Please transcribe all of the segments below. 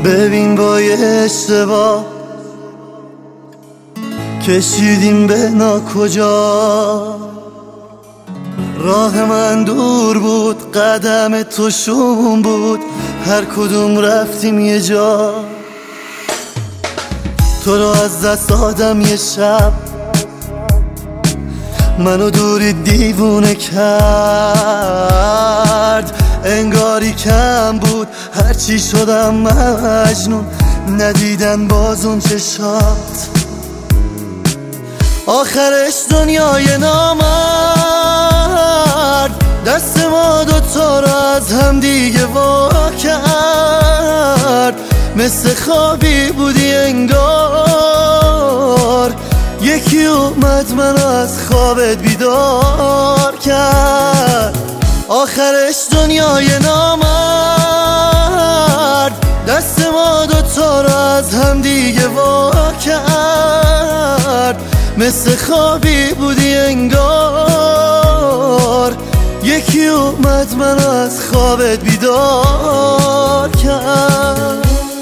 ببین با یه اشتباه کشیدیم به ناکجا. راه من دور بود، قدم تو شوم بود، هر کدوم رفتیم یه جا. تو رو از دست دادم یه شب، منو دوری دیوونه کرد. انگاری کم بود هرچی شدم مجنون، ندیدن باز اون چشات. آخرش دنیای نامرد دست ما دوتا رو از هم دیگه وا کرد. مثل خوابی بودی انگار، یکی اومد منو از خوابت بیدار کرد. آخرش دنیای نامرد دست ما دوتا رو از هم دیگه وا کرد. مثل خوابی بودی انگار، یکی اومد منو از خوابت بیدار کرد.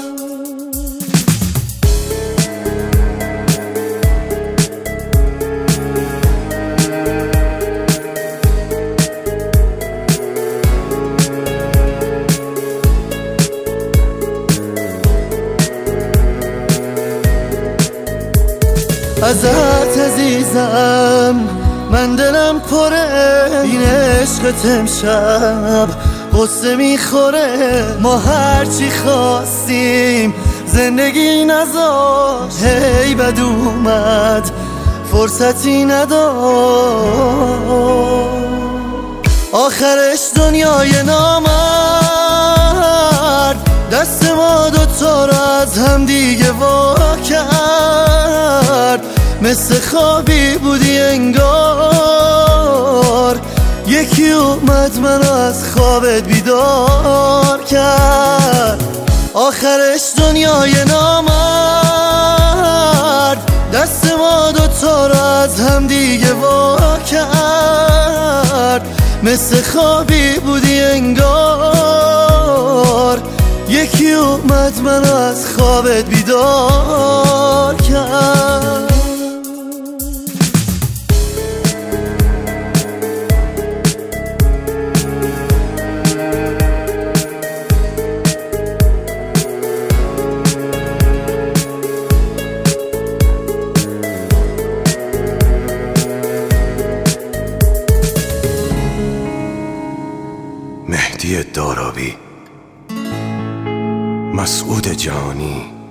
ازت عزیزم من دلم پره، این عشقت امشب قصه میخوره. ما هرچی خواستیم زندگی نذاشت، هی بد اومد فرصتی نداشت. آخرش دنیای نامرد دست ما دوتا رو از هم دیگه وا کرد. مثل خوابی بودی انگار، یکی اومد منو از خوابت بیدار کرد. آخرش دنیای نامرد دست ما دوتا رو از هم دیگه وا کرد. مثل خوابی بودی انگار، یکی اومد منو از خوابت بیدار کرد. مهدی دارابی، مسعود جهانی.